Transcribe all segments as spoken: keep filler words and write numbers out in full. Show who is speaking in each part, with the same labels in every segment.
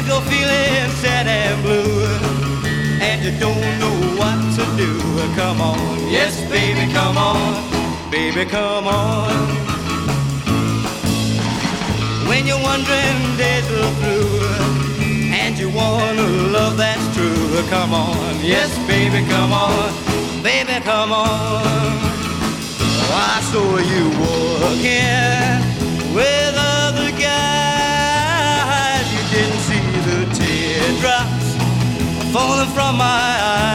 Speaker 1: If you're feeling sad and blue and you don't know what to do, come on, yes baby, come on, baby, come on. When you're wondering days are through and you want a love that's true, come on, yes baby, come on, baby, come on. I saw you walking with other guys. You didn't see the teardrops falling from my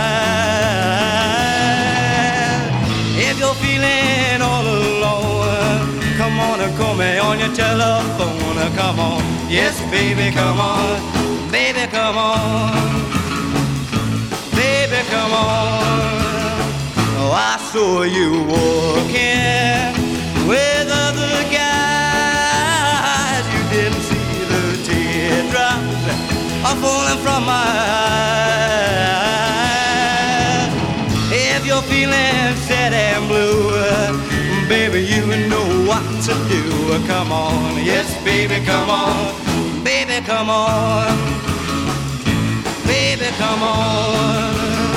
Speaker 1: eyes. If you're feeling all alone, come on and call me on your telephone. Come on, yes baby, come on, baby, come on, baby, come on. Oh, I saw you walking with other guys. You didn't see the teardrops are falling from my eyes. If you're feeling sad and blue, baby, you know what to do. Come on, yes, baby, come on, baby, come on, baby, come on.